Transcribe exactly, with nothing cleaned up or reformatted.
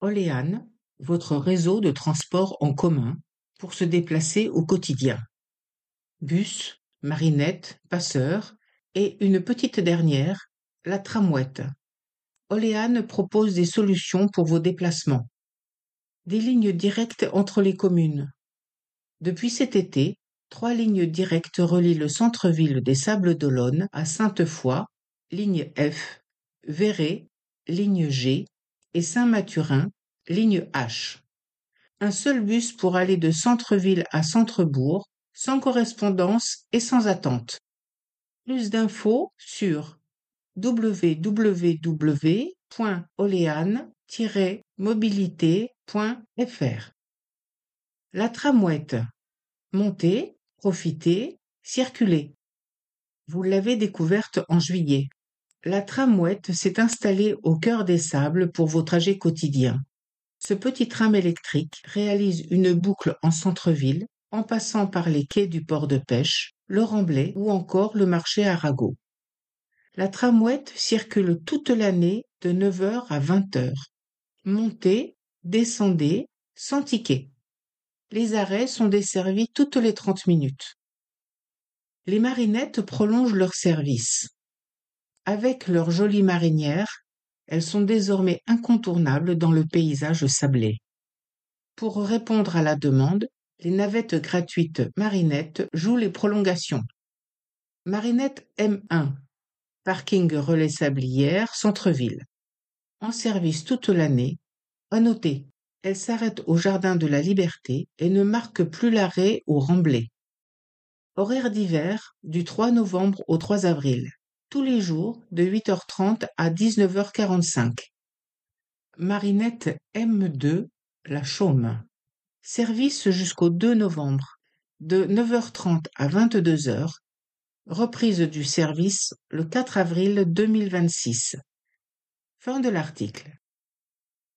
Olean, votre réseau de transport en commun pour se déplacer au quotidien. Bus, marinettes, passeurs et une petite dernière, la tramouette. Olean propose des solutions pour vos déplacements. Des lignes directes entre les communes. Depuis cet été, trois lignes directes relient le centre-ville des Sables-d'Olonne à Sainte-Foy, ligne F, Véret, ligne G, et Saint-Mathurin, ligne H. Un seul bus pour aller de centre-ville à centre-bourg, sans correspondance et sans attente. Plus d'infos sur w w w point olean tiret mobilité point f r. La tramouette. Montez, profitez, circulez. Vous l'avez découverte en juillet. La tramouette s'est installée au cœur des sables pour vos trajets quotidiens. Ce petit tram électrique réalise une boucle en centre-ville, en passant par les quais du port de pêche, le Remblai ou encore le marché Arago. La tramouette circule toute l'année de neuf heures à vingt heures. Montez, descendez, sans ticket. Les arrêts sont desservis toutes les trente minutes. Les marinettes prolongent leur service. Avec leurs jolies marinières, elles sont désormais incontournables dans le paysage sablé. Pour répondre à la demande, les navettes gratuites Marinette jouent les prolongations. Marinette M un, parking relais Sablières, centre-ville. En service toute l'année. À noter, elle s'arrête au Jardin de la Liberté et ne marque plus l'arrêt au Remblai. Horaire d'hiver, du trois novembre au trois avril. Tous les jours, de huit heures trente à dix-neuf heures quarante-cinq. Marinette M deux, la Chaume. Service jusqu'au deux novembre, de neuf heures trente à vingt-deux heures. Reprise du service le quatre avril deux mille vingt-six. Fin de l'article.